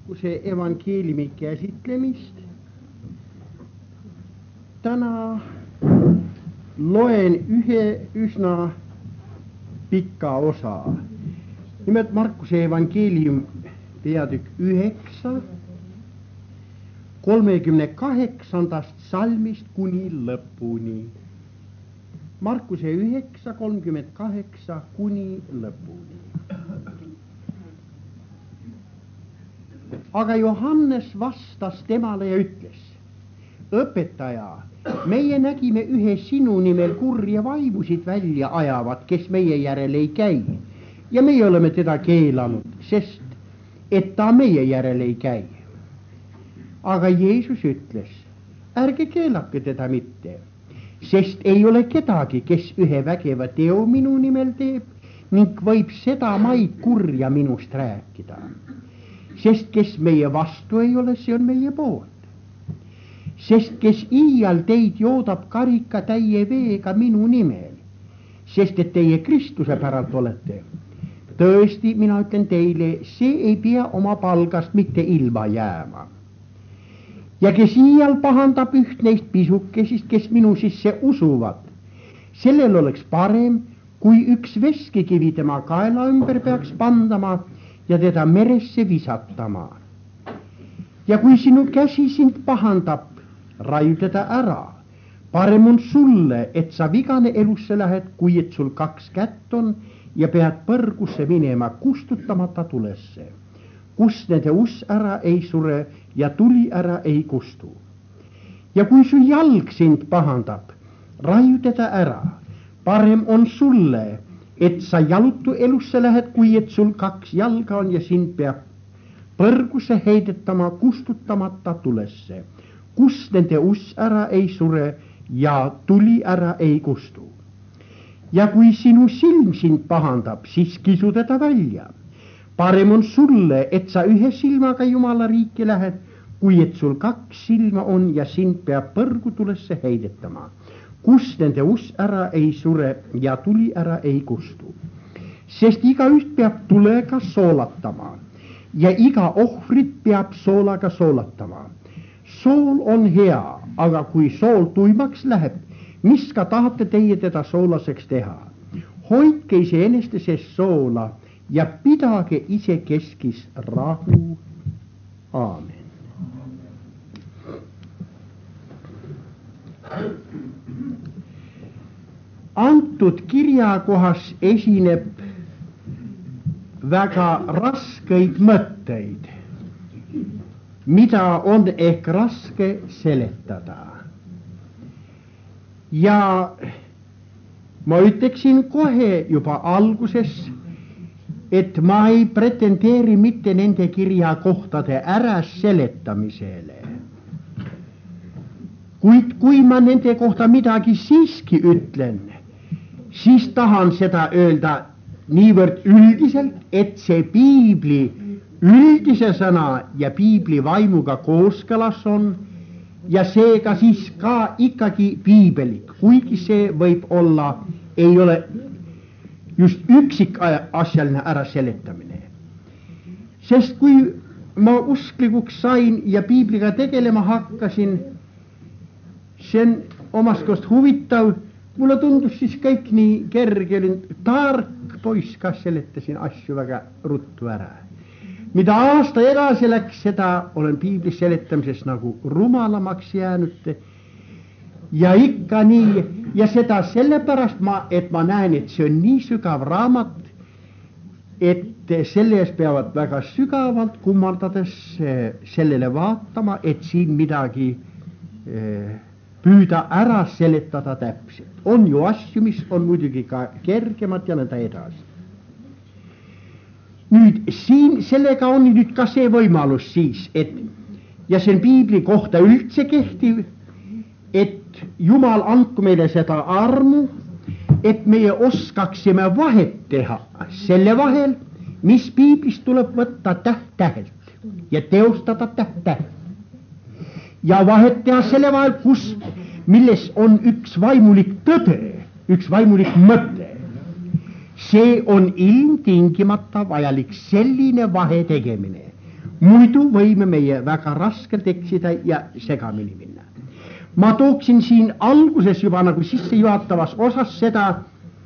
Markuse evankeeliumi käsitlemist. Täna loen ühe üsna pikka osa. Nimelt Markuse evankeelium peatükk 9, 38. salmist kuni lõpuni. Markuse 9, 38 kuni lõpuni. Aga Johannes vastas temale ja ütles: õpetaja, meie nägime ühe sinu nimel kurja vaimusid välja ajavat, kes meie järel ei käi. Ja meie oleme teda keelanud, sest et ta meie järel ei käi. Aga Jeesus ütles: ärge keelake teda mitte, sest ei ole kedagi, kes ühe vägeva teo minu nimel teeb ning võib seda maid kurja minust rääkida. Sest kes meie vastu ei ole, see on meie poolt. Sest kes iial teid joodab karika täie veega minu nimel, sest et teie Kristuse päralt olete. Tõesti, mina ütlen teile, see ei pea oma palgast mitte ilma jääma. Ja kes iial pahandab üht neist pisukesist, kes minu sisse usuvad, sellel oleks parem, kui üks veskikivi tema kaela ümber peaks pandama ja teda meresse visatama. Ja kui sinu käsi sind pahandab, raiu teda ära. Parem on sulle, et sa vigane elusse lähed, kui et sul 2 kätt on ja pead põrgusse minema kustutamata tulesse, kus nende uss ära ei sure ja tuli ära ei kustu. Ja kui su jalg sind pahandab, raiu teda ära. Parem on sulle, et sa jalutu elusse lähed, kui et sul 2 jalga on ja sind peab põrgusse heidetama kustutamata tulesse, kus nende uss ära ei sure ja tuli ära ei kustu. Ja kui sinu silm sind pahandab, siis kisu teda välja. Parem on sulle, et sa ühe silmaga Jumala riiki lähed, kui et sul 2 silma on ja sind peab põrgutulesse heidetama, kus nende uss ära ei sure ja tuli ära ei kustu. Sest igaüht peab tulega soolatama ja iga ohvrit peab soolaga soolatama. Sool on hea, aga kui sool tuimaks läheb, mis ka tahate teie teda soolaseks teha? Hoidke iseeneste sees soola ja pidage isekeskis rahu. Aamen. Antud kirjakohas esineb väga raskeid mõtteid, mida on ehk raske seletada. Ja ma ütleksin kohe juba alguses, et ma ei pretendeeri mitte nende kirjakohtade ära seletamisele. Kuid kui ma nende kohta midagi siiski ütlen, siis tahan seda öelda niivõrd üldiselt, et see piibli üldise sõna ja piibli vaimuga kooskõlas on ja seega siis ka ikkagi piibelik, kuigi see võib olla, ei ole just üksikasjaline ära seletamine. Sest kui ma usklikuks sain ja piibliga tegelema hakkasin, see on omast kost huvitav, mulle tundus siis kõik nii kerge, tark poiss, kas seletasin asju väga ruttu ära. Mida aasta edasi läks, seda olen piiblis seletamises nagu rumalamaks jäänud. Ja ikka nii, ja seda sellepärast, et ma näen, et see on nii sügav raamat, et selle ees peavad väga sügavalt kummardades sellele vaatama, et siin midagi püüda ära seletada täpselt. On ju asju, mis on muidugi ka kergemad ja nõnda edasi. Nüüd siin sellega on nüüd ka see võimalus siis, et ja see on piibli kohta üldse kehtiv, et Jumal andku meile seda armu, et meie oskaksime vahet teha selle vahel, mis piiblist tuleb võtta täht-tähelt ja teostada täht-tähelt. Ja vahet teha selle vahel, milles on üks vaimulik tõde, üks vaimulik mõte. See on ilmtingimata vajalik selline vahe tegemine, Muidu võime meie väga raskelt eksida ja segamini minna. Ma tooksin siin alguses juba nagu sissejuhatavas osas seda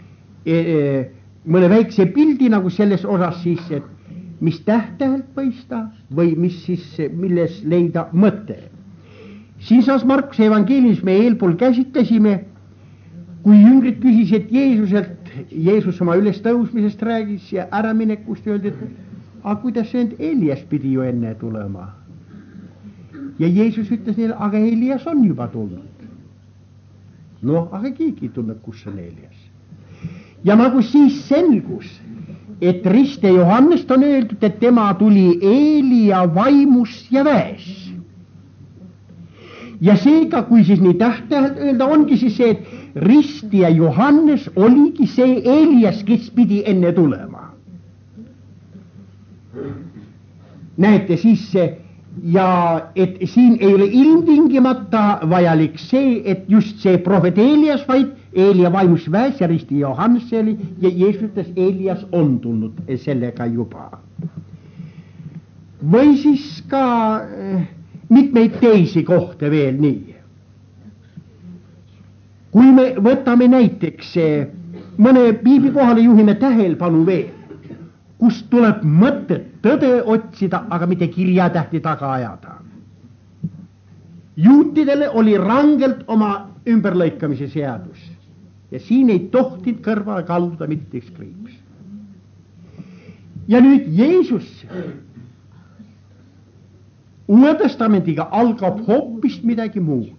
mõne väikse pildi nagu selles osas siis, et mis täht-tähelt mõista või mis siis, milles leida mõte. Siinsamas Markuse evangeeliumis me eelpool käsitlesime, kui jüngrid küsisid Jeesuselt, Jeesus oma ülestõusmisest räägis ja äraminekust öeldi, et aga kuidas see Elias pidi ju enne tulema. Ja Jeesus ütles neile, aga Elias on juba tulnud. Noh, aga keegi ei tulnud, kus on Elias. Ja nagu siis selgus, et Riste Johannest on öeldud, et tema tuli Eelia vaimus ja väes. Ja seega, kui siis nii täht-tähelt öelda, ongi siis see, et Risti ja Johannes oligi see Elias, kes pidi enne tulema. Näete siis ja et siin ei ole ilmtingimata vajalik see, et just see prohvet Elias, vaid Eelia vaimus väes ja Risti Johannes see oli ja Jeesus ütles, Elias on tulnud sellega juba. Või siis ka mitmeid teisi kohta veel nii. Kui me võtame näiteks mõne piibli kohale juhime tähelepanu veel, kus tuleb mõtet tõde otsida, aga mitte kirjatähti taga ajada. Juutidele oli rangelt oma ümberlõikamise seadus ja siin ei tohtinud kõrvale kalduda mitte üks kriips. Ja nüüd Jeesus Uue Testamendiga algab hoopis midagi muud.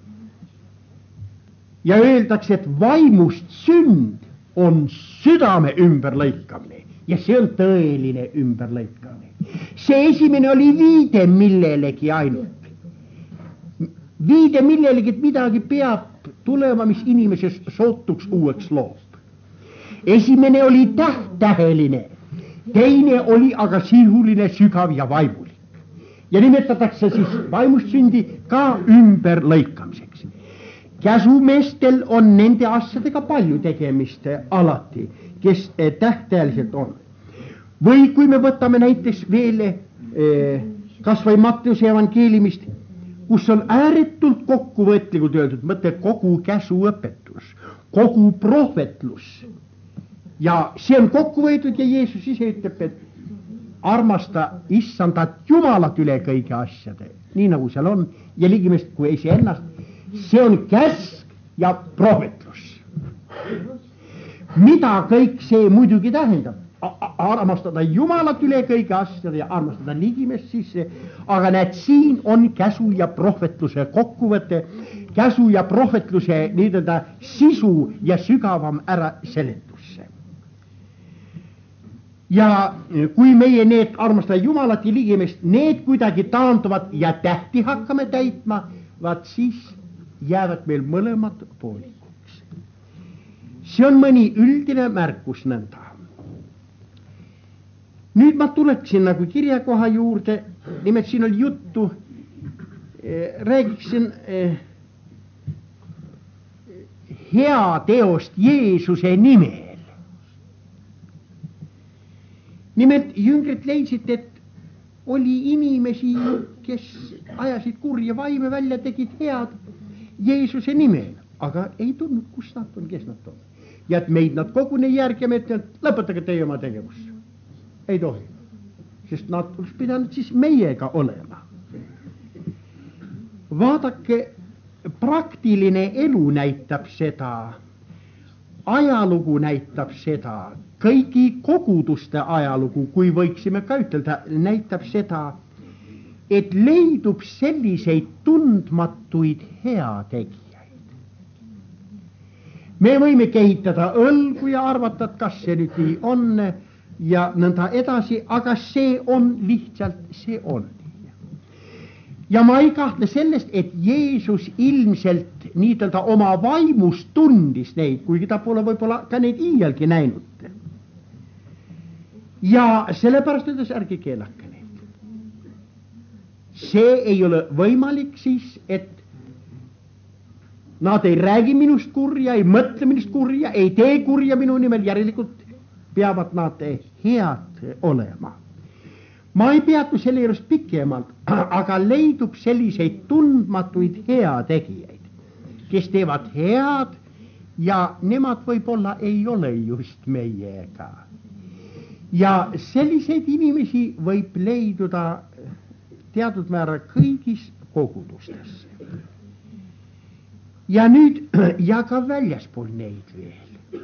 Ja öeldakse, et vaimust sünd on südame ümberlõikamine ja see on tõeline ümberlõikamine. See esimene oli viide millelegi ainult. Viide millelegi, et midagi peab tulema, mis inimeses sootuks uueks loob. Esimene oli täht-täheline, teine oli aga sihuline, sügav ja vaimulik. Ja nimetatakse siis vaimust sündi ka ümberlõikamiseks. Käsumeestel on nende asjadega palju tegemist alati, kes täht-täheliselt on. Või kui me võtame näiteks veel kas või Matteuse evangeeliumist, kus on ääretult kokkuvõtlikult öeldud, mõtle kogu käsuõpetus, kogu prohvetlus. Ja see on kokku võetud ja Jeesus ise ütleb, et armasta issandat Jumalat üle kõigi asjade, nii nagu seal on, ja ligimest kui iseennast. See on käsk ja prohvetlus. Mida kõik see muidugi tähendab? Armastada Jumalat üle kõigi asjade ja armastada ligimest sisse, aga näed, siin on käsu ja prohvetluse kokkuvõte, käsu ja prohvetluse nii-öelda sisu ja sügavam ära seletusse. Ja kui meie need armastada Jumalat ja ligimest, need kuidagi taanduvad ja tähti hakkame täitma, vaat siis jäävad meil mõlemad poolikuks. See on mõni üldine märkus nõnda. Nüüd ma tuleksin nagu kirjakoha juurde, nimelt siin oli juttu, räägiksin hea teost Jeesuse nimel. Nimelt jüngrid leidsid, et oli inimesi, kes ajasid kurja vaime välja, tegid head Jeesuse nimel, aga ei tundnud, kus nad on, kes nad on. Ja et meid nad kogune järgime, et lõpetage teie oma tegevus. Ei tohi, sest nad oleks pidanud siis meiega olema. Vaadake, praktiline elu näitab seda, ajalugu näitab seda, kõigi koguduste ajalugu, kui võiksime ka ütelda, näitab seda, et leidub selliseid tundmatuid heategijaid. Me võime kehitada õlgu ja arvata, et kas see nüüd nii on ja nõnda edasi, aga see on lihtsalt, see on. Ja ma ei kahtle sellest, et Jeesus ilmselt niidelda oma vaimust tundis neid, kuigi ta pole võib-olla ka neid iialgi näinud. Ja sellepärast ütles, ärge keelake neid. See ei ole võimalik siis, et nad ei räägi minust kurja, ei mõtle minust kurja, ei tee kurja minu nimel, järelikult peavad nad head olema. Ma ei peatu selle juures pikemalt, aga leidub selliseid tundmatuid heategijaid, kes teevad head ja nemad võib-olla ei ole just meiega. Ja selliseid inimesi võib leiduda teatud määral kõigis kogudustes. Ja nüüd, ja ka väljaspool neid veel.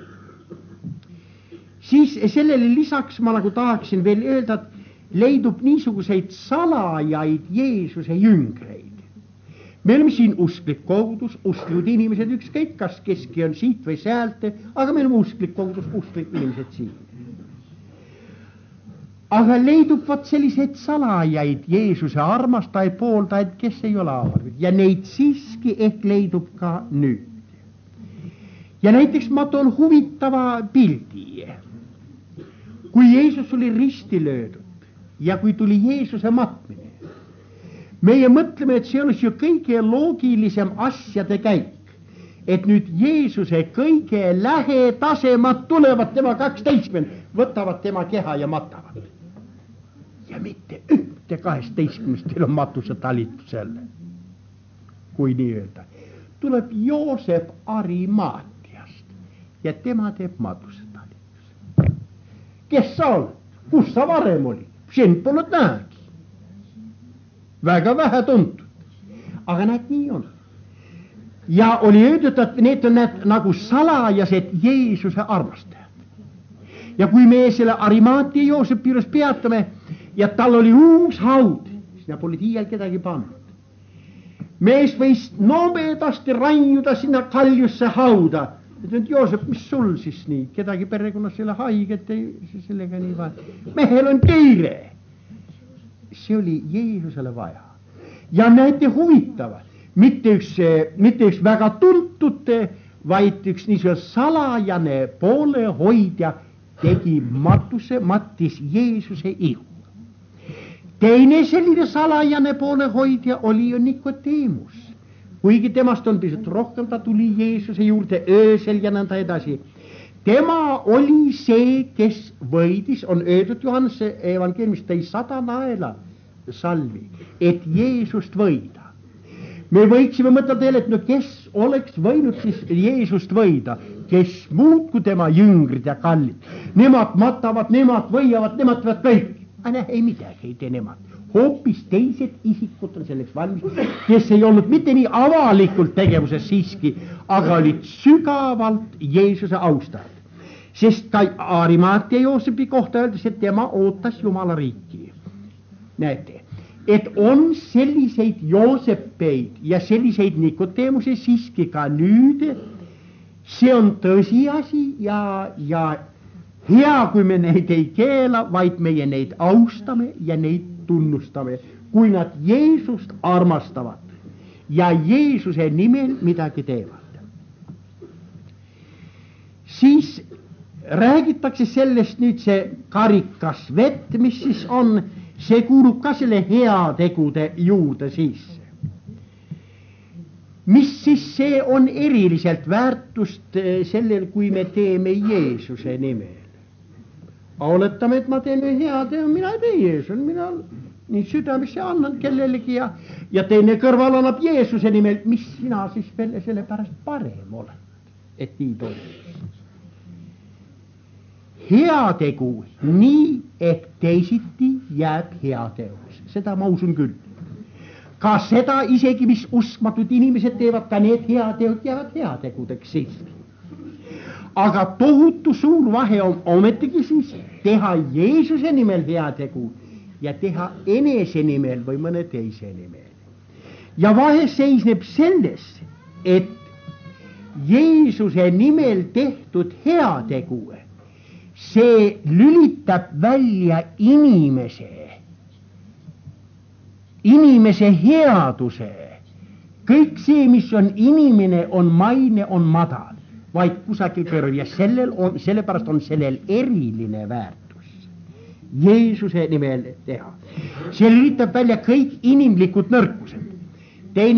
Siis sellele lisaks ma nagu tahaksin veel öelda, et leidub niisuguseid salajaid Jeesuse jüngreid. Me oleme siin usklik kogudus, usklikud inimesed, ükskõik kas keski on siit või sealt, aga me oleme usklik kogudus, usklik inimesed siin. Aga leidub vaat selliseid salajaid Jeesuse armastajaid, pooldajaid, kes ei ole avalikud. Ja neid siiski ehk leidub ka nüüd. Ja näiteks ma toon huvitava pildi. Kui Jeesus oli risti löödud ja kui tuli Jeesuse matmine, meie mõtleme, et see olisi ju kõige loogilisem asjade käik. Et nüüd Jeesuse kõige lähedasemad tulevad tema 12, võtavad tema keha ja matavad. Ja mitte ühte 12 teil on matuse talitusel, kui nii öelda. Tuleb Joosep Arimaatiast ja tema teeb matuse talituse. Kes sa oled? Kus sa varem oli? Sind polnud näegi. Väga vähe tuntud. Aga näed, nii on. Ja oli öeldud, et need on need nagu salajased Jeesuse armastajad. Ja kui me selle Arimaatia Joosepi juures peatame, ja tal oli uus haud, sinna polid hiiel kedagi pannud. Mees võis nobedasti raiuda sinna kaljusse hauda. Et nüüd Joosep, mis sul siis nii? Kedagi perekonnas selle haiget, sellega nii vaja. Mehel on kiire. See oli Jeesusele vaja. Ja näete huvitava, mitte üks väga tuntud, vaid üks niisugune salajane poolehoidja tegi mattis Jeesuse ihu. Teine selline salajane poolehoidja oli ju Nikodeemus. Kuigi temast on pisut rohkem, ta tuli Jeesuse juurde öösel ja nõnda edasi. Tema oli see, kes võidis, on öeldud Johannese evangeeliumist, tõi 100 naela salvi, et Jeesust võida. Me võiksime mõtelda teile, et no kes oleks võinud siis Jeesust võida, kes muud kui tema jüngrid ja kallid. Nemad matavad, nemad võiavad, nemad teevad kõik. Ei midagi ei tee nemad. Hoopis teised isikud on selleks valmis, kes ei olnud mitte nii avalikult tegevuses siiski, aga olid sügavalt Jeesuse austajad. Sest ka Arimaatia Joosepi kohta öeldes, et tema ootas Jumala riiki. Näete, et on selliseid Joosepeid ja selliseid Nikodeemuse siiski ka nüüd, see on tõsiasi ja hea, kui me neid ei keela, vaid meie neid austame ja neid tunnustame, kui nad Jeesust armastavad ja Jeesuse nimel midagi teevad. Siis räägitakse sellest nüüd see karikas vett, mis siis on, see kuulub ka selle heategude juurde sisse. Mis siis see on eriliselt väärtust sellel, kui me teeme Jeesuse nimel? Oletame, et ma teen hea teo, mina ei tee Jeesus, mina nii südamisse annan kellelegi ja teine kõrval annab Jeesuse nimel, mis sina siis veel selle pärast parem oled, et nii toimus. Heategu nii ehk teisiti jääb heateos, seda ma usun küll. Ka seda isegi, mis uskmatud inimesed teevad, ka need heateod jäävad heategudeks siiski. Aga tohutu suur vahe on ometigi siis teha Jeesuse nimel heategu ja teha enese nimel või mõne teise nimel. Ja vahe seisneb selles, et Jeesuse nimel tehtud heategu, see lülitab välja inimese headuse. Kõik see, mis on inimene, on maine, on madal, vaid kusagil kõrval ja sellepärast on sellel eriline väärtus. Jeesuse nimel teha. See lülitab välja kõik inimlikud nõrkused. Teine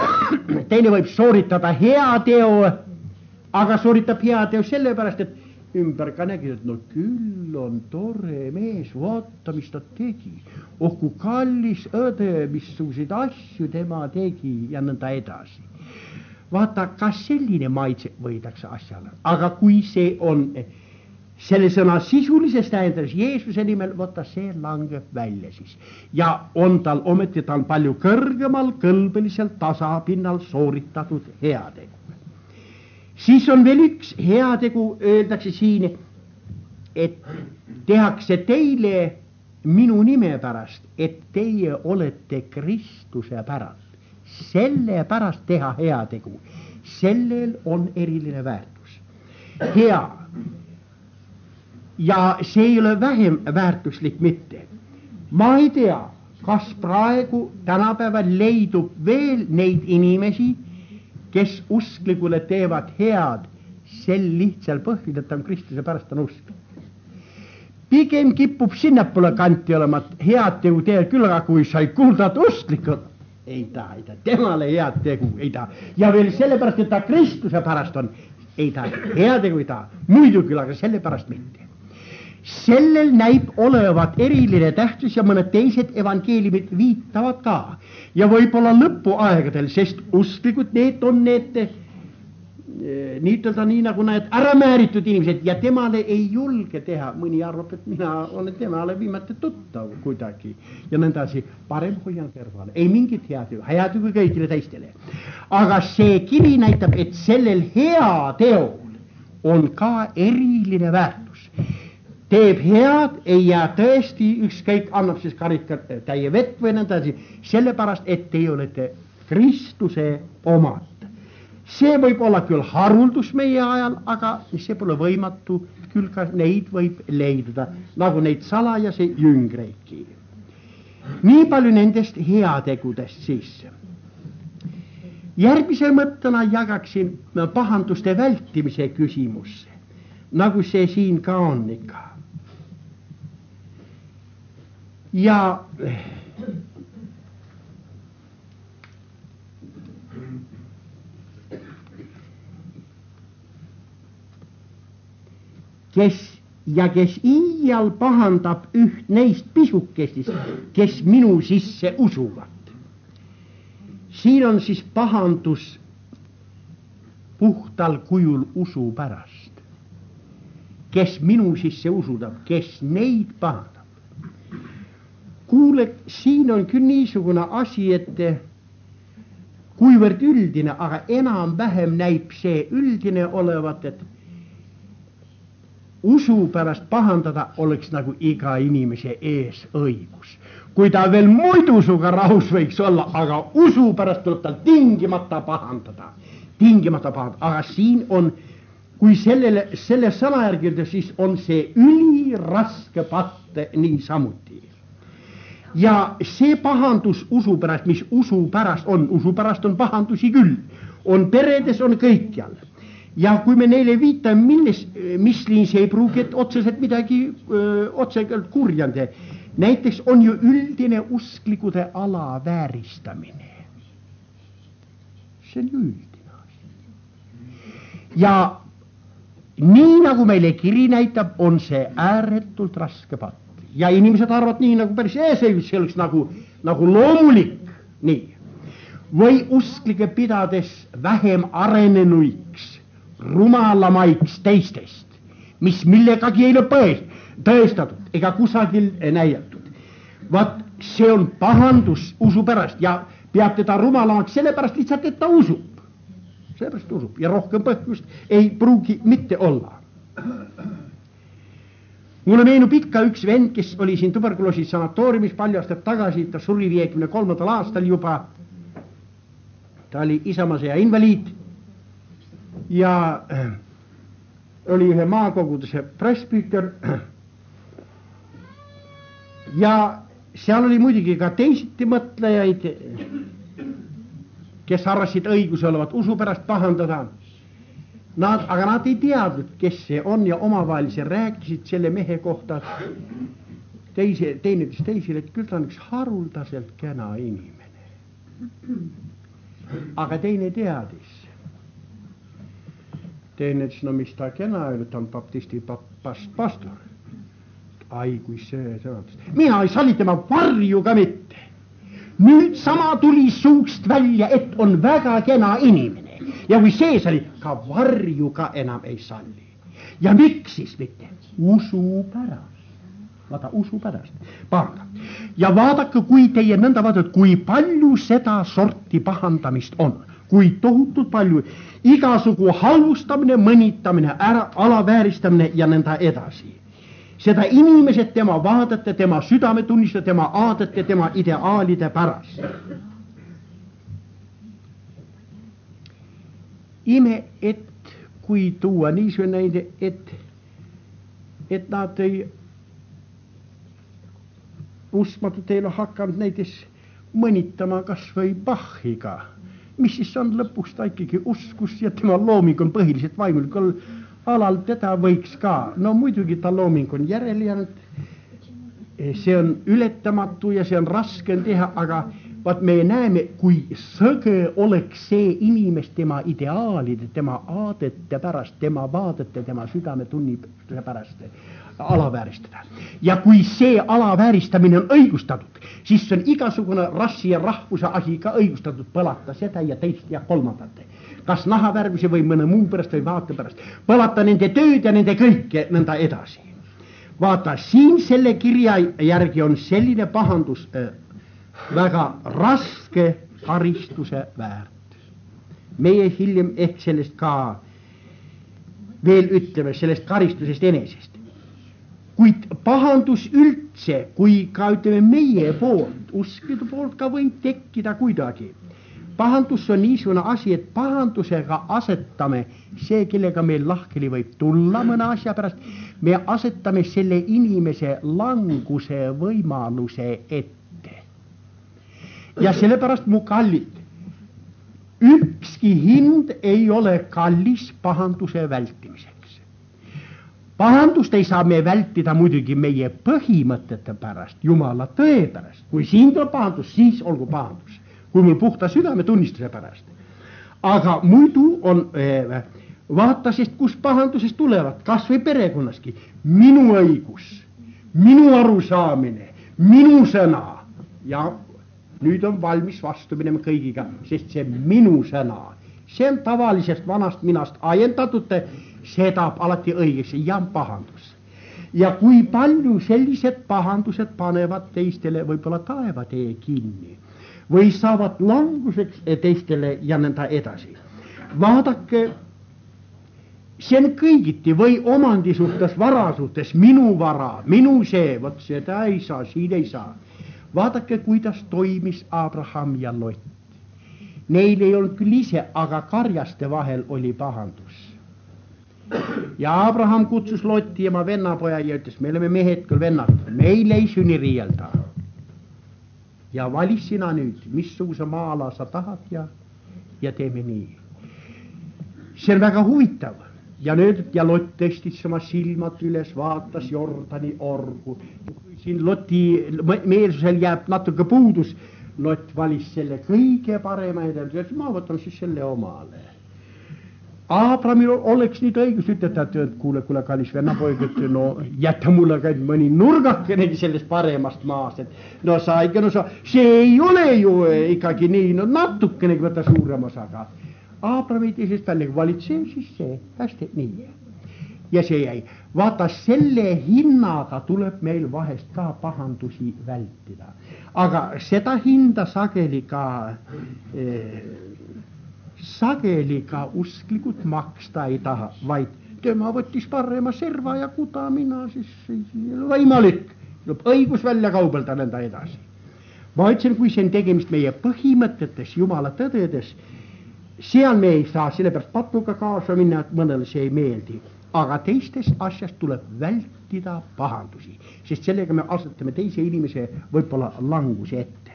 võib sooritada heateo, aga sooritab heateo sellepärast, et ümber ka nägid, et no küll on tore mees, vaata, mis ta tegi. Oh, kui kallis õde, missuguseid asju tema tegi ja nõnda edasi. Vaata, kas selline maitse võidakse asjale, aga kui see on selle sõna sisulises tähendas Jeesuse nimel, vaata see langeb välja siis. Ja on tal ometi, ta on palju kõrgemal kõlbeliselt tasapinnal sooritatud heategu. Siis on veel üks heategu, öeldakse siin, et tehakse teile minu nime pärast, et teie olete Kristuse pärast. Selle pärast teha heategu, sellel on eriline väärtus. Hea. Ja see ei ole vähem väärtuslik mitte. Ma ei tea, kas praegu tänapäeval leidub veel neid inimesi, kes usklikule teevad head sel lihtsal põhjul, et ta on Kristuse pärast on usk. Pigem kipub sinnapoole kanti olema, et head tegu teed küll, aga kui sai kuulda, et usklikud, ei taha, temale head tegu, ei taha. Ja veel sellepärast, et ta Kristuse pärast on, ei taha, head tegu ei taha, muidu küll, aga sellepärast mitte. Sellel näib olevat eriline tähtsus ja mõned teised evangeeliumid viitavad ka. Ja võib-olla lõpuaegadel, sest usklikud need on need nii nagu need äramääritud inimesed ja temale ei julge teha. Mõni arvab, et mina olen temale viimati tuttav kuidagi ja nõndasi, parem hoian kõrvale. Ei mingit head kui kõigile teistele. Aga see kiri näitab, et sellel hea teol on ka eriline väärtus. Teeb head, ei jää tõesti ükskõik, annab siis karikat täie vett või nõndasi, sellepärast, et te olete Kristuse omad. See võib olla küll haruldus meie ajal, aga see pole võimatu, küll ka neid võib leiduda, nagu neid salajase jüngreidki. Nii palju nendest heategudest siis. Järgmise mõttena jagaksin pahanduste vältimise küsimusse, nagu see siin ka on ikka. Ja kes iial pahandab üht neist pisukestist, kes minu sisse usuvad. Siin on siis pahandus puhtal kujul usu pärast. Kes minu sisse usudab, kes neid pahandab. Kuule, siin on küll niisugune asi, et kuivõrd üldine, aga enam-vähem näib see üldine olevat, et usu pärast pahandada oleks nagu iga inimese ees õigus. Kui ta veel muidu suga rahus võiks olla, aga usu pärast tuleb tal tingimata pahandada. Aga siin on, kui selle sõna järgi, siis on see üliraske patt nii samuti. Ja see pahandus usu pärast, mis usu pärast on pahandusi küll, on peredes, on kõikjal. Ja kui me neile viitame, mis liin see ei pruugi, et otseselt midagi otseselt kurjande. Näiteks on ju üldine usklikude alavääristamine. See on ju üldine asi. Ja nii nagu meile kiri näitab, on see ääretult raske patt. Ja inimesed arvad nii nagu päris see oleks nagu loomulik, nii. Või usklike pidades vähem arenenuiks, rumalamaiks teistest, mis millegagi ei ole tõestatud ega kusagil näidatud. Vaat see on pahandus usu pärast ja peab teda rumalamaks sellepärast lihtsalt, et ta usub. Sellepärast usub ja rohkem põhjust ei pruugi mitte olla. Mulle meenub ikka üks vend, kes oli siin tuberkuloosi sanatooriumis palju aastat tagasi, ta suri 53. aastal juba. Ta oli Isamaasõja invaliid ja oli ühe maakoguduse presbüüter. Ja seal oli muidugi ka teisiti mõtlejaid, kes arvasid õigus olevat usu pärast pahandada. Aga nad ei teadnud, kes see on ja omavahelise rääkisid selle mehe kohta teisele, et küll ta on üks haruldaselt kena inimene. Aga teine teadis. Tein, et no mistä kenäilyt on baptisti pastor. Ai kui see sõnatus. Mina ei sali tema varju ka mitte. Nüüd sama tuli suust välja, et on väga kena inimene. Ja kui see sali, ka varju ka enam ei salli. Ja miks siis mitte? Usu pärast. Vaata, usu pärast. Pahanda. Ja vaadake, kui teie nõnda vaadata, kui palju seda sorti pahandamist on. Kui tohutult palju. Igasugu halvustamine, mõnitamine, alavääristamine ja nõnda edasi. Seda inimesed tema vaadete, tema südametunniste, tema aadete, tema ideaalide pärast. Ime, et kui tuua niisugune näide, et nad ei uskmatult teil on hakanud näiteks mõnitama kas või Bachiga, mis siis on lõpuks ta ikkagi uskus ja tema looming on põhiliselt vaimulikul alal, teda võiks ka, no muidugi ta looming on järele jäänud, see on ületamatu ja see on raske teha, aga vaat me näeme, kui sõge oleks see inimest tema ideaalide, tema aadete pärast, tema vaadete, tema südametunniste pärast alavääristada. Ja kui see alavääristamine on õigustatud, siis on igasugune rassi ja rahvuse asi ka õigustatud põlata seda ja teist ja kolmandat. Kas nahavärvise või mõne muu pärast või vaate pärast. Põlata nende tööd ja nende kõike nõnda edasi. Vaata, siin selle kirja järgi on selline pahandus väga raske karistuse väärt. Meie hiljem ehk sellest ka veel ütleme sellest karistusest enesest. Kuid pahandus üldse, kui ka ütleme meie poolt, uskide poolt ka võib tekkida kuidagi. Pahandus on niisugune asi, et pahandusega asetame see, kellega meil lahkeli võib tulla mõne asja pärast, me asetame selle inimese languse võimaluse ette. Ja sellepärast mu kallid, ükski hind ei ole kallis pahanduse vältimiseks. Pahandust ei saa me vältida muidugi meie põhimõtete pärast, Jumala tõe pärast. Kui siin tuleb pahandus, siis olgu pahandus. Kui mul puhta südametunnistuse pärast. Aga muidu on vaatasest, kus pahandusest tulevad, kas või perekonnaski. Minu õigus, minu arusaamine, minu sõna. Ja nüüd on valmis vastu minema kõigiga, sest see minu sõna, see on tavalisest vanast minast ajendatud, seda alati õigeks ja on pahandus. Ja kui palju sellised pahandused panevad teistele võib-olla taevatee kinni või saavad languseks teistele ja nõnda edasi. Vaadake, see on kõigiti või omandi suhtes, vara suhtes, minu vara, minu see, vot seda ei saa, siin ei saa. Vaadake, kuidas toimis Abraham ja Lot. Neil ei olnud küll ise, aga karjaste vahel oli pahandus. Ja Abraham kutsus Lotti ja ma vennapoja ja ütles, me oleme mehed küll vennad, meil ei sünni riielda. Ja valis sina nüüd, missuguse maala sa tahad ja teeme nii. See on väga huvitav. Ja nüüd, ja Lot tõstis oma silmad üles, vaatas Jordani orgu. Siin Loti meelsusel jääb natuke puudus. Lot valis selle kõige parema ja ütles, ma võtan siis selle omale. Abrahamil oleks nüüd õigus ütelda, et kuule, kallis vennapoeg, et no jätta mulle ka mõni nurgakenegi sellest paremast maast, et no sa ikka, see ei ole ju ikkagi nii, no natukenegi võtta suurem osaga. Abrahami teisest välja valitsev, siis see, hästi, nii. Ja see jäi. Vaata, selle hinnaga tuleb meil vahest ka pahandusi vältida. Aga seda hinda sageli ka usklikud maksta ei taha, vaid tema võttis parema serva ja kuda, mina siis võimalik. Õigus välja kaubelda nõnda edasi. Ma ütlesin, kui see on tegemist meie põhimõtetes, Jumala tõdedes, seal me ei saa sellepärast patuga kaasa minna, et mõnele see ei meeldi. Aga teistes asjast tuleb vältida pahandusi, sest sellega me asetame teise inimese võib-olla languse ette.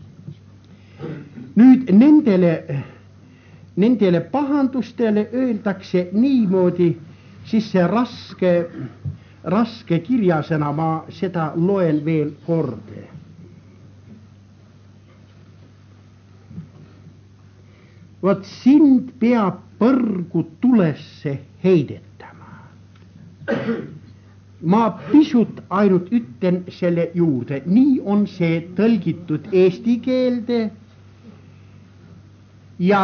Nüüd nendele pahandustele öeldakse niimoodi, siis see raske kirjasõna, ma seda loen veel kord. vot sind peab põrgu tulesse heidetama. Ma pisut ainult ütlen selle juurde, nii on see tõlgitud eesti keelde ja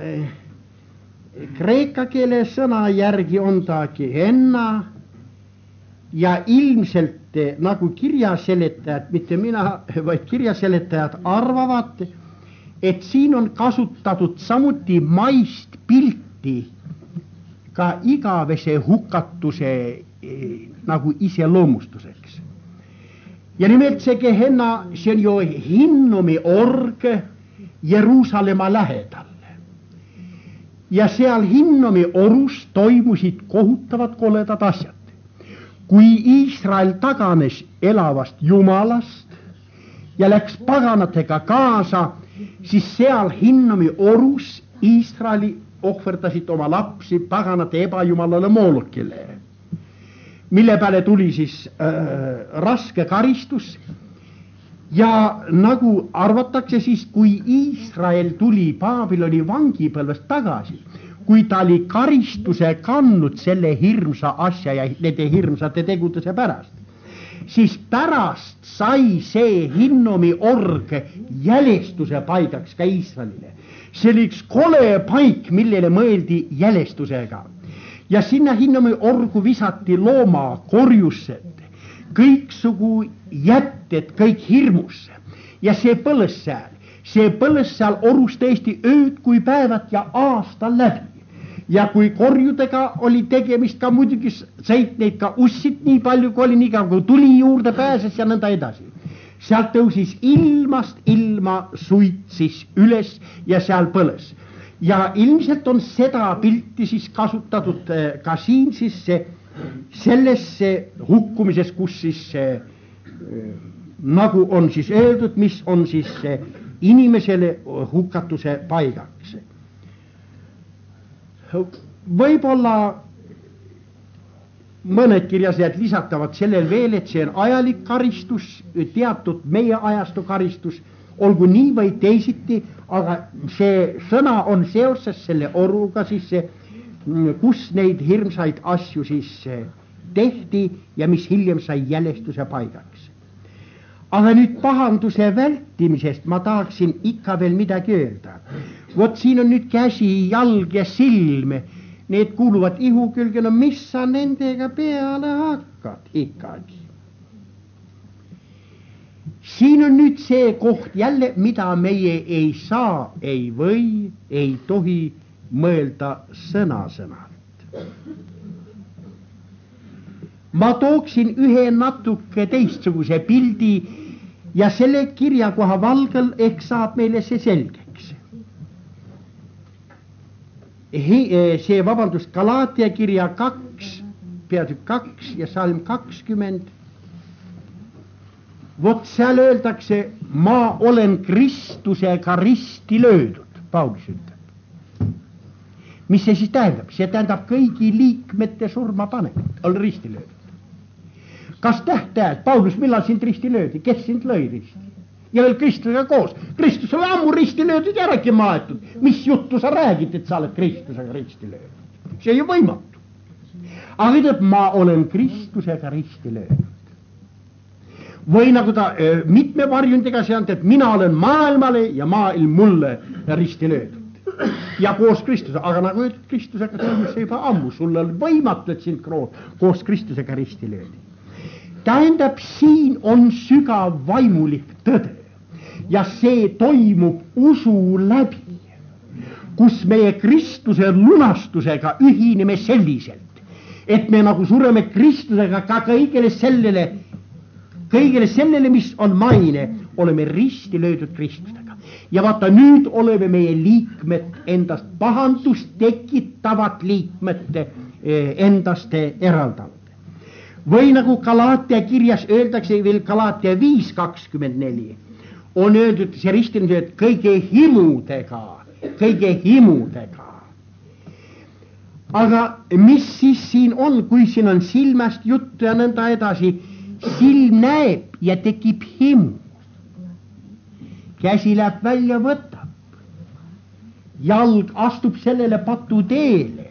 kreeka keele sõna järgi on ta gehenna ja ilmselt nagu kirjaseletajad, mitte mina, vaid kirjaseletajad arvavad, et siin on kasutatud samuti maist pilti ka igavese hukatuse nagu iseloomustuseks. Ja nimelt see gehenna, see on ju Hinnomi org Jeruusalemma lähedal. Ja seal Hinnomi orus toimusid kohutavad koledad asjad. Kui Iisrael taganes elavast Jumalast ja läks paganatega kaasa, siis seal Hinnomi orus Iisraeli ohverdasid oma lapsi paganate ebajumalale Moolokile, mille peale tuli siis raske karistus. Ja nagu arvatakse siis, kui Iisrael tuli Baabiloni vangipõlvest tagasi, kui ta oli karistuse kandnud selle hirmsa asja ja nende hirmsate tegudese pärast, siis pärast sai see Hinnomi org jälestuse paigaks ka Iisraelile. See oli üks kole paik, millele mõeldi jälestusega. Ja sinna Hinnomi orgu visati loomakorjused, kõiksugu jätted, kõik hirmusse. Ja see põles seal orus tõesti ööd kui päevad ja aasta läbi. Ja kui korjudega oli tegemist ka muidugi sõit neid ka ussid nii palju, kui oli nii kaua, kui tuli juurde pääses ja nõnda edasi. Sealt tõusis ilmast ilma suitsis üles ja seal põles. Ja ilmselt on seda pilti siis kasutatud ka siin siis sellesse hukkumises, kus siis nagu on siis öeldud, mis on siis inimesele hukatuse paigaks. Võib-olla mõned kirjased lisatavad sellel veel, et see on ajalik karistus, teatud meie ajastu karistus, olgu nii või teisiti, aga see sõna on seoses selle oruga siis, kus neid hirmsaid asju siis tehti ja mis hiljem sai jälestuse paigaks. Aga nüüd pahanduse vältimisest ma tahaksin ikka veel midagi öelda. Vot siin on nüüd käsi, jalg ja silm, need kuuluvad ihu külge, no mis sa nendega peale hakkad ikkagi? Siin on nüüd see koht jälle, mida meie ei saa, ei või, ei tohi mõelda sõna-sõnalt. Ma tooksin ühe natuke teistsuguse pildi ja selle kirjakoha valgel ehk saab meile see selgeks. See, vabandust, Galaatia kirja 2, peatükk 2 ja salm 20. Vot seal öeldakse, ma olen Kristusega risti löödud, Paulus ütleb. Mis see siis tähendab? See tähendab kõigi liikmete surma panemist, on risti löödud. Kas tähtajad, Paulus, millal sind risti löödi? Kes sind lõi risti? Ja veel Kristusega koos. Kristus oli ammu risti löödud ja ääragi maetud. Mis juttu sa räägid, et sa oled Kristusega risti löödud? See ju võimatu. Aga ütleb, ma olen Kristusega risti löödud. Või nagu ta mitme varjundega sealt, et mina olen maailmale ja maailm mulle risti löödud. Ja koos Kristusega, aga nagu ütleb, Kristusega toimus see juba ammu. Sulle oli võimatu, et sind koos Kristusega risti löödi. Tähendab, siin on sügav vaimulik tõde ja see toimub usu läbi, kus meie Kristuse lunastusega ühineme selliselt, et me nagu sureme Kristusega ka kõigele sellele, mis on maine, oleme risti löödud Kristusega. Ja vaata, nüüd oleme meie liikmed endast, pahandust tekitavat liikmete endast eraldanud. Või nagu Galaatia kirjas öeldakse veel Galaatia 5:24 on öeldud see ristimise, et kõige himudega. Aga mis siis siin on, kui siin on silmast juttu ja nõnda edasi, silm näeb ja tekib himu. Käsi läheb välja, võtab jalg astub sellele patuteele.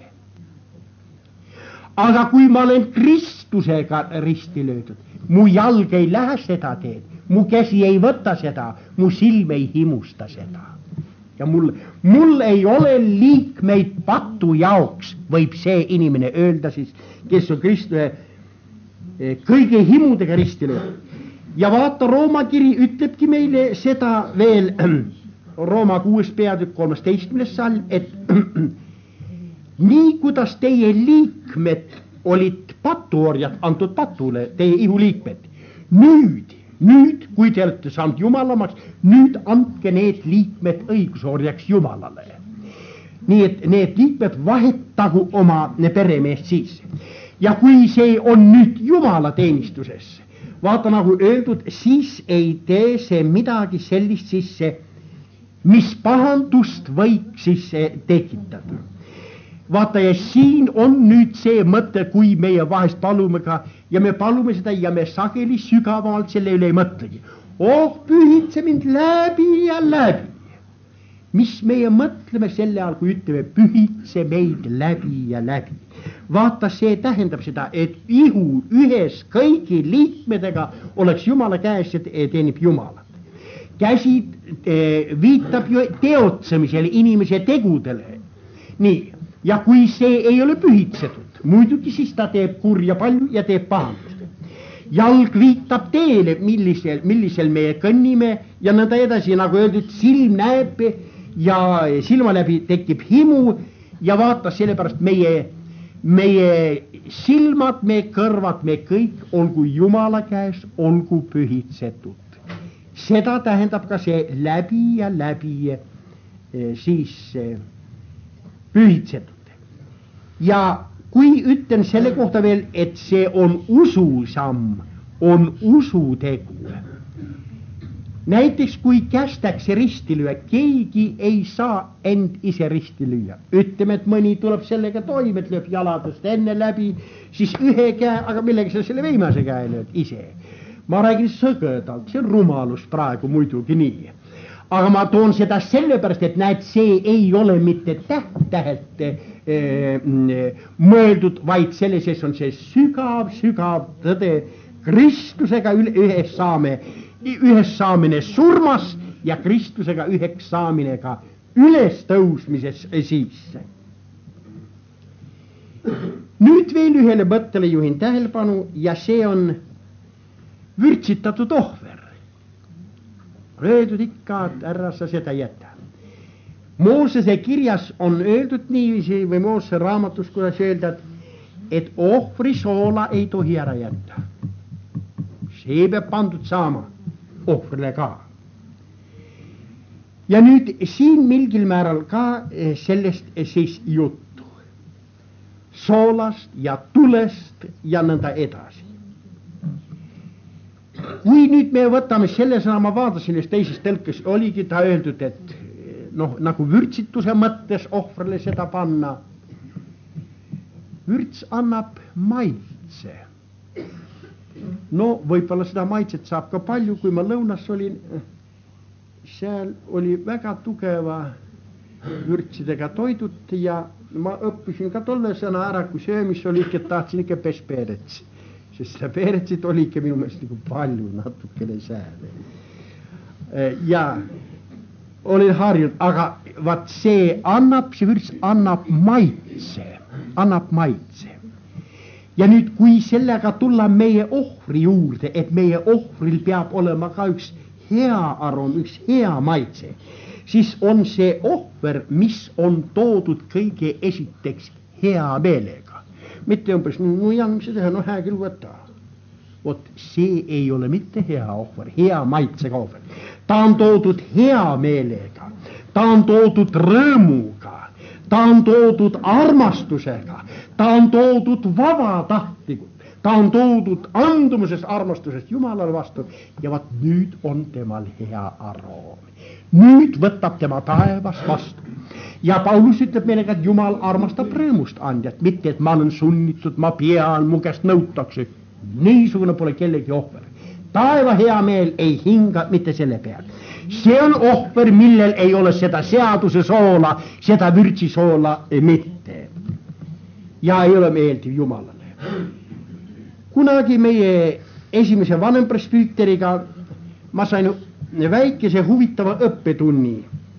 Aga kui ma olen Kristusega risti löödud, mu jalg ei lähe seda teed, mu käsi ei võta seda, mu silm ei himusta seda. Ja mul ei ole liikmeid patu jaoks, võib see inimene öelda siis, kes on Kristuse kõige himudega risti löödud. Ja vaata, Rooma kiri ütlebki meile seda veel, Rooma 6. peatükk 13. salm, et nii kuidas teie liikmed olid patuorjad antud patule, teie ihuliikmed, nüüd, kui te olete saanud jumalamaks, nüüd andke need liikmed õigusorjaks Jumalale. Nii et need liikmed vahetagu oma peremeest siis. Ja kui see on nüüd Jumala teenistuses, vaata nagu öeldud, siis ei tee see midagi sellist sisse, mis pahandust võiks siis tekitada. Vaata, ja siin on nüüd see mõte, kui meie vahest palume ka, ja me palume seda ja me sageli sügavalt selle üle ei mõtlegi. Oh, pühitse mind läbi ja läbi. Mis meie mõtleme selle all, kui ütleme, pühitse meid läbi ja läbi. Vaata, see tähendab seda, et ihu ühes kõigi liikmedega oleks Jumala käes ja teenib Jumalat. Käsi viitab ju teotsemisele, inimese tegudele. Nii, ja kui see ei ole pühitsetud, muidugi siis ta teeb kurja palju ja teeb pahandust. Jalg viitab teele, millisel meie kõnnime ja nõnda edasi, nagu öeldud, silm näeb ja silma läbi tekib himu ja vaata, sellepärast meie silmad, meie kõrvad, me kõik olgu Jumala käes, olgu pühitsetud. Seda tähendab ka see läbi ja läbi siis pühitsetud. Ja kui ütlen selle kohta veel, et see on ususamm, on usutegu. Näiteks kui kästakse risti lüüa, keegi ei saa end ise risti lüüa. Ütleme, et mõni tuleb sellega toime, et lööb jaladest enne läbi, siis ühe käe, aga millega sa selle viimase käe lööd ise. Ma räägin sõgõdalt, see on rumalus praegu muidugi nii. Aga ma toon seda sellepärast, et näed, see ei ole mitte täht-tähelt mõeldud, vaid selle sees on see sügav tõde Kristusega ühes saamine surmas ja Kristusega üheks saamine ka ülestõusmises sisse. Nüüd veel ühele mõttele juhin tähelepanu ja see on vürtsitatud ohver. Öeldud ikka, et ära sa seda jäta. Moosese kirjas on öeldud niiviisi või Moosese raamatus, kuidas öelda, et ohvrisoola ei tohi ära jätta. See peab pandud saama ohvrile ka. Ja nüüd siin mingil määral ka sellest siis juttu. Soolast ja tulest ja nõnda edasi. Kui nüüd me võtame selle sõna, ma vaatasin, et teises tõlkes oligi ta öeldud, et nagu vürtsituse mõttes ohvrile seda panna. Vürts annab maitse. No võib-olla seda maitset saab ka palju, kui ma lõunas olin, seal oli väga tugeva vürtsidega toidut ja ma õppisin ka tolle sõna ära, kui söömis oli, et tahtsin ikka pesppeeretsi. Sest seda peeretsit oli ikka minu meelest nagu palju natukene sääle. Ja olin harjunud, aga vaat see vürts annab maitse. Ja nüüd, kui sellega tulla meie ohvri juurde, et meie ohvril peab olema ka üks hea arom, üks hea maitse, siis on see ohver, mis on toodud kõige esiteks hea meelega. Mitte umbes, mis see teha, hää küll võtta. Vot see ei ole mitte hea ohver, hea maitsega ohver. Ta on toodud hea meelega, ta on toodud rõõmuga, ta on toodud armastusega, ta on toodud vabatahtlikult, ta on toodud andumusest, armastusest Jumalale vastu ja vaat nüüd on temal hea aroom. Nüüd võtab tema taevas vastu. Ja Paulus ütleb meile, et Jumal armastab rõõmust andjat, mitte et ma olen sunnitud, ma pean, mu käest nõutakse. Niisugune pole kellegi ohver. taeva hea meel ei hinga mitte selle peale. See on ohver, millel ei ole seda seaduse soola, seda vürtsisoola mitte. Ja ei ole meeldiv Jumalale. Kunagi meie esimese vanempresbüüteriga ma sain väikese huvitava õppetunni.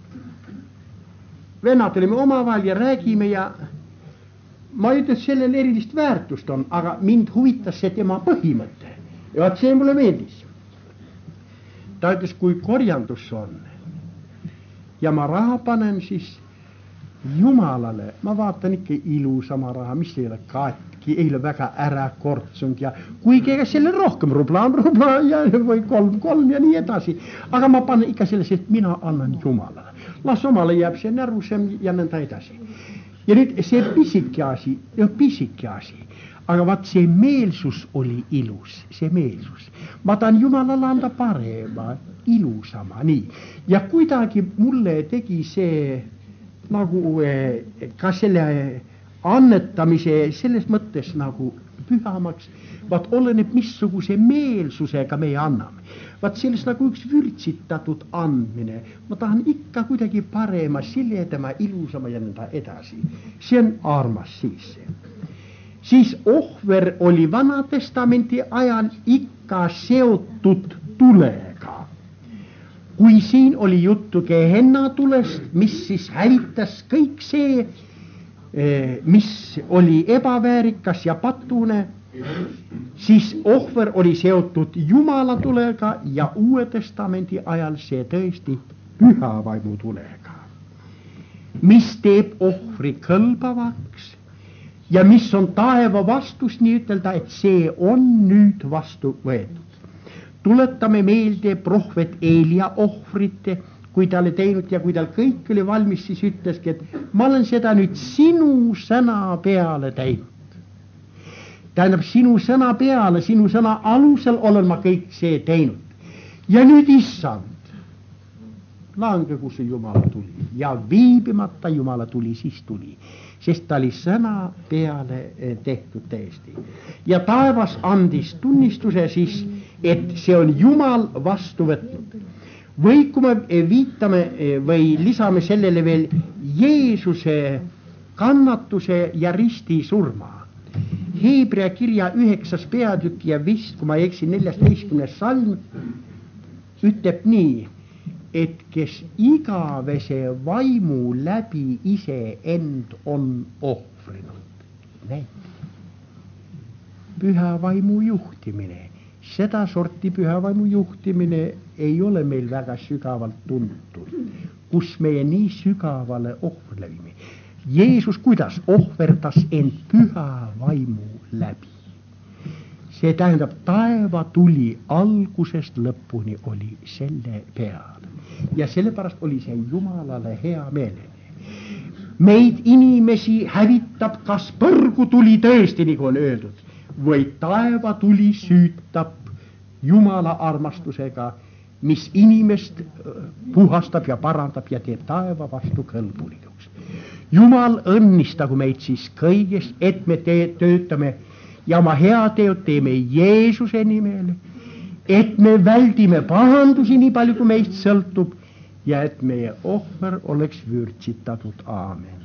Vennad olime omavahel ja räägime ja ma ei ütle, et sellel erilist väärtust on, aga mind huvitas see tema põhimõte. Ja vaat see mulle meeldis. Ta ütles, kui korjandus on ja ma raha panen, siis Jumalale, ma vaatan ikka ilusama raha, mis ei ole katki, ei ole väga ära kortsunud ja kuigi ega selle rohkem rubla ja või 3 ja nii edasi. Aga ma panen ikka selles, et mina annan Jumalale. Las omale jääb see närusem ja nõnda edasi. Ja nüüd see pisike asi, aga vaat see meelsus oli ilus, see meelsus. Ma tahan Jumalale anda parema, ilusama, nii. Ja kuidagi mulle tegi see nagu ka selle annetamise selles mõttes nagu pühamaks, vaat oleneb missuguse meelsusega meie anname. Vaat sellest nagu üks vürtsitatud andmine, ma tahan ikka kuidagi parema, siledama, ilusama ja nõnda edasi. See on armas siis. Siis ohver oli Vana-testamenti ajal ikka seotud tulega. Kui siin oli juttu Gehenna tulest, mis siis hävitas kõik see, mis oli ebaväärikas ja patune, siis ohver oli seotud Jumala tulega ja Uue Testamendi ajal see tõesti püha vaimu tulega, mis teeb ohvri kõlbavaks ja mis on taeva vastus nii ütelda, et see on nüüd vastu võetud. Tuletame meelde prohvet Eelia ohvrite, kui ta oli teinud ja kui tal kõik oli valmis, siis ütleski, et ma olen seda nüüd sinu sõna peale teinud. Tähendab, sinu sõna peale, sinu sõna alusel olen ma kõik see teinud. Ja nüüd issand, lange, kus Jumala tuli. Ja viibimata Jumala tuli, siis tuli. Sest ta oli sõna peale tehtud täiesti. Ja taevas andis tunnistuse siis, et see on Jumal vastu võtnud. Või kui me viitame või lisame sellele veel Jeesuse kannatuse ja risti surma. Heebrea kirja 9. peatükk ja vist, kui ma ei eksi, 14. salm ütleb nii, et kes igavese vaimu läbi ise end on ohvrinud. Püha vaimu juhtimine, seda sorti püha vaimu juhtimine ei ole meil väga sügavalt tuntud, kus meie nii sügavale ohvrile viime. Jeesus kuidas ohverdas end püha vaimu läbi. See tähendab, taeva tuli algusest lõpuni oli selle peal. Ja sellepärast oli see Jumalale hea meelene. Meid inimesi hävitab, kas põrgu tuli tõesti, nagu on öeldud, või taeva tuli süütab Jumala armastusega, mis inimest puhastab ja parandab ja teeb taeva vastu kõlbulikuks. Jumal õnnistagu meid siis kõigest, et me töötame ja oma heateod teeme Jeesuse nimel, et me väldime pahandusi nii palju, kui meist sõltub ja et meie ohver oleks vürtsitatud. Aamen.